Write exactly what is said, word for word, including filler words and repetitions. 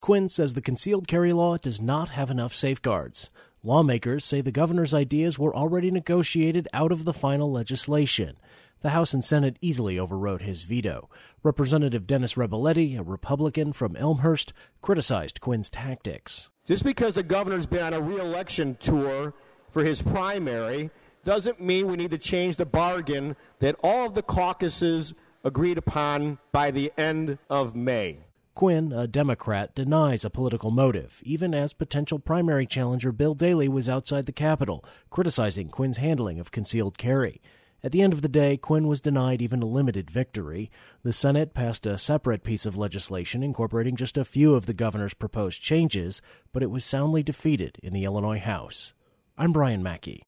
Quinn says the concealed carry law does not have enough safeguards. Lawmakers say the governor's ideas were already negotiated out of the final legislation. The House and Senate easily overrode his veto. Representative Dennis Rebelletti, a Republican from Elmhurst, criticized Quinn's tactics. Just because the governor's been on a re-election tour for his primary doesn't mean we need to change the bargain that all of the caucuses agreed upon by the end of May. Quinn, a Democrat, denies a political motive, even as potential primary challenger Bill Daley was outside the Capitol, criticizing Quinn's handling of concealed carry. At the end of the day, Quinn was denied even a limited victory. The Senate passed a separate piece of legislation incorporating just a few of the governor's proposed changes, but it was soundly defeated in the Illinois House. I'm Brian Mackey.